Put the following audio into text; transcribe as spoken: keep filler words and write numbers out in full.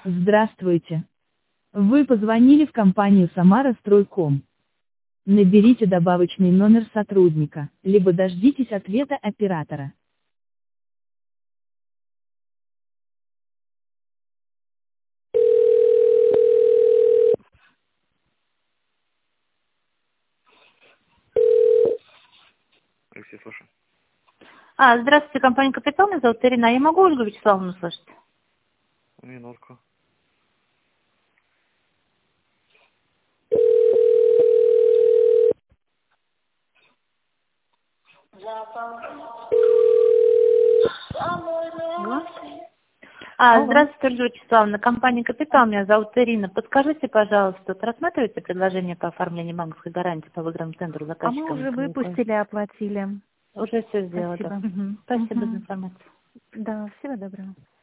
Здравствуйте. Вы позвонили в компанию «Самара-Стройком». Наберите добавочный номер сотрудника, либо дождитесь ответа оператора. Алексей, слушаю. А, здравствуйте, компания «Капитал», меня зовут Ирина. Я могу Ольгу Вячеславовну слышать? Минутку. А, Алло. здравствуйте, Ольга Вячеславовна, компания «Капитал», меня зовут Ирина. Подскажите, пожалуйста, вот рассматриваете предложение по оформлению банковской гарантии по выигранному тендеру А мы заказчикам? уже выпустили, оплатили. Уже все сделали. Спасибо. Мгм. Спасибо за Мгм. информацию. Да, всего доброго.